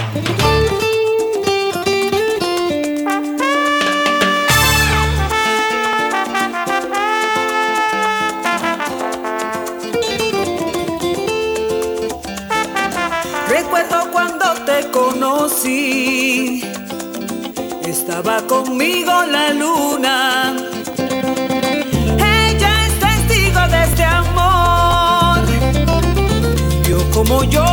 Recuerdo cuando te conocí, estaba conmigo la luna. Ella es testigo de este amor. Vio como yo